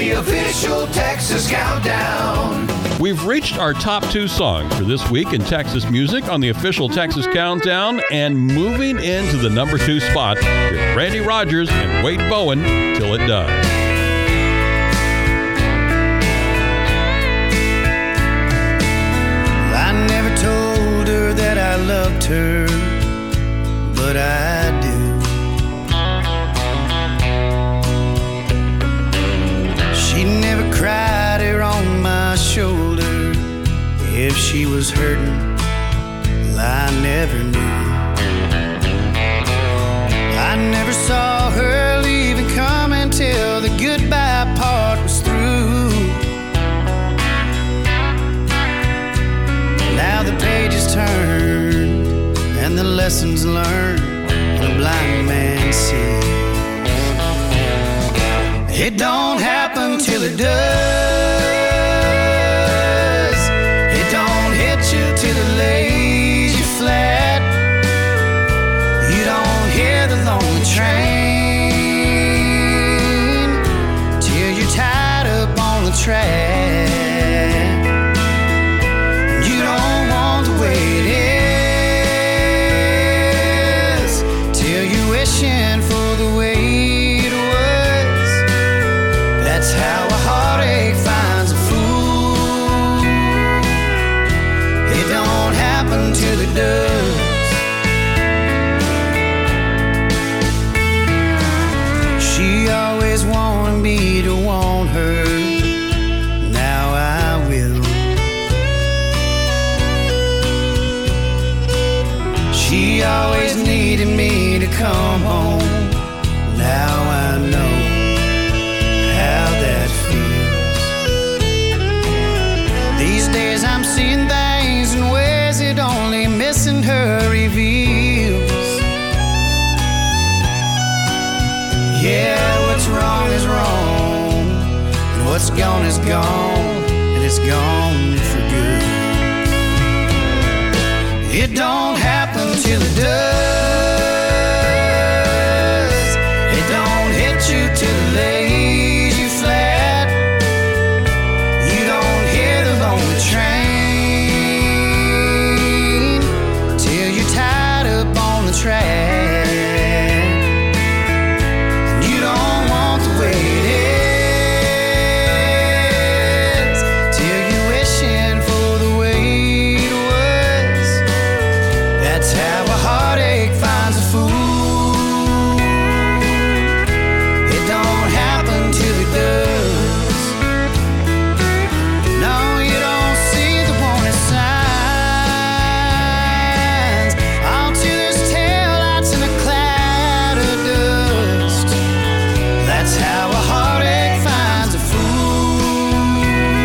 the official Texas Countdown. We've reached our top 2 songs for this week in Texas music on the official Texas Countdown, and moving into the number 2 spot with Randy Rogers and Wade Bowen, Till It Does. I never told her that I loved her, but I do. She never cried her on my shoulder. If she was hurting, well, I never knew. I never saw her leave and come until the goodbye part was through. Now the pages turn and the lessons learned, and a blind man sees. It don't happen till it does. It don't hit you till it lays you flat. You don't hear the lonely train till you're tied up on the track. You don't want the way it is till you're wishing for the way it was. That's how a heartache finds a fool. It don't happen till it does. She always wanted me to want her. Now I will. She always needed me to come home. Now I know how that feels. These days I'm seeing things in ways that only missing her reveals. Yeah, what's wrong is wrong, and what's gone is gone, and it's gone for good. It don't happen till it does. It don't hit you till it lays you flat. You don't hear the lonely train till you're tied up on the track. You don't want the way it is till you're wishing for the way it was. That's how a heartache finds a fool. It don't happen till it does. No, you don't see the warning signs until there's taillights in a cloud of dust. That's how a heartache finds a fool.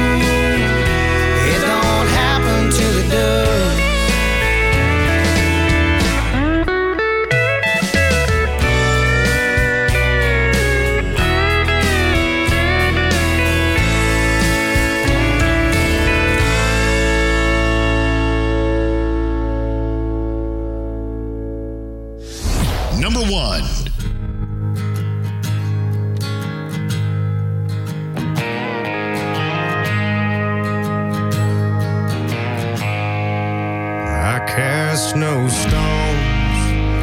It don't happen till it does. Number 1. I cast no stones,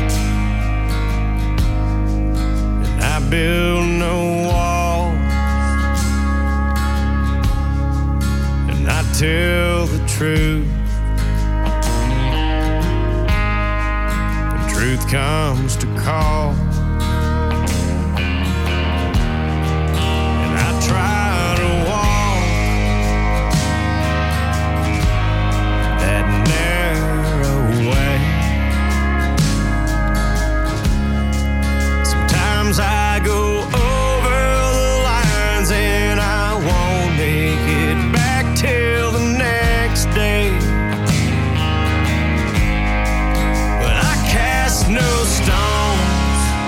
and I build no walls, and I tell the truth. When truth comes to call, and I try to walk that narrow way. Sometimes I go over the lines and I won't make it back till the next day. But I cast no stones,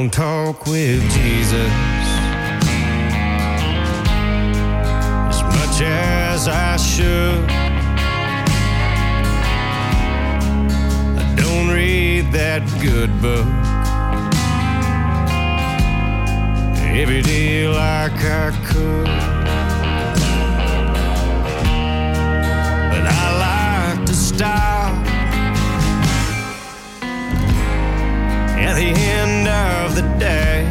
don't talk with Jesus as much as I should. I don't read that good book every day like I could. But I like to stop at the end of the day,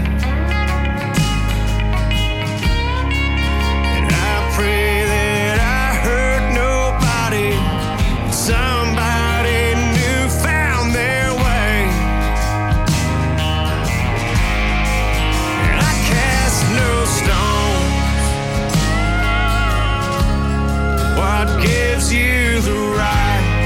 and I pray that I hurt nobody. Somebody new found their way, and I cast no stones. What gives you the right?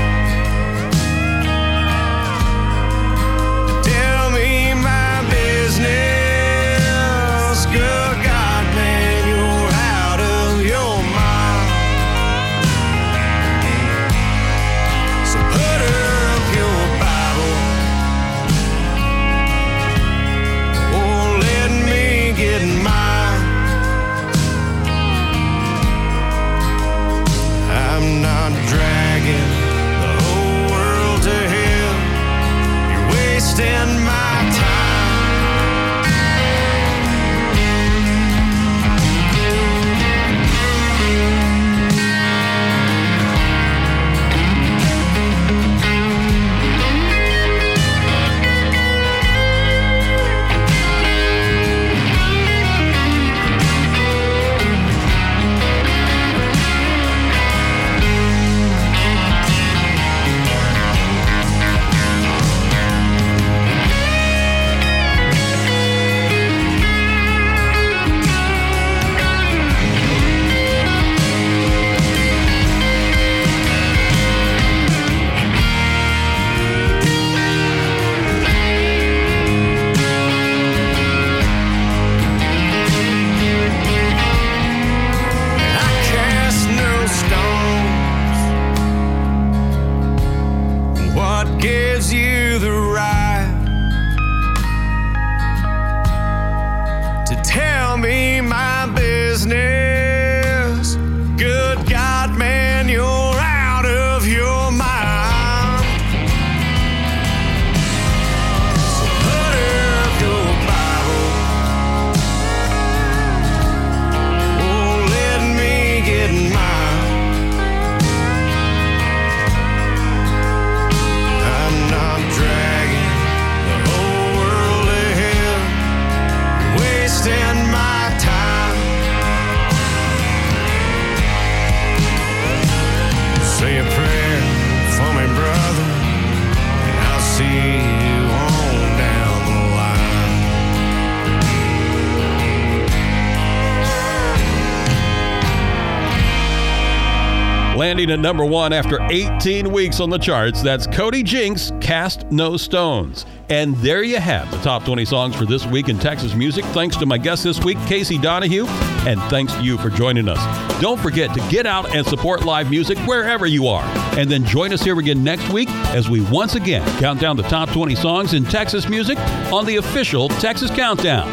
Landing at number 1 after 18 weeks on the charts, that's Cody Jinks, Cast No Stones. And there you have the top 20 songs for this week in Texas music. Thanks to my guest this week, Casey Donahue, and thanks to you for joining us. Don't forget to get out and support live music wherever you are. And then join us here again next week as we once again count down the top 20 songs in Texas music on the official Texas Countdown.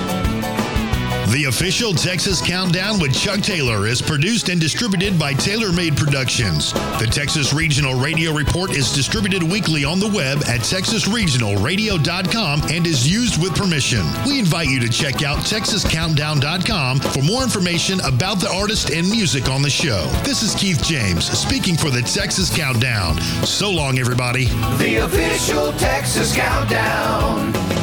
The official Texas Countdown with Chuck Taylor is produced and distributed by Taylor Made Productions. The Texas Regional Radio Report is distributed weekly on the web at texasregionalradio.com and is used with permission. We invite you to check out texascountdown.com for more information about the artist and music on the show. This is Keith James speaking for the Texas Countdown. So long, everybody. The official Texas Countdown.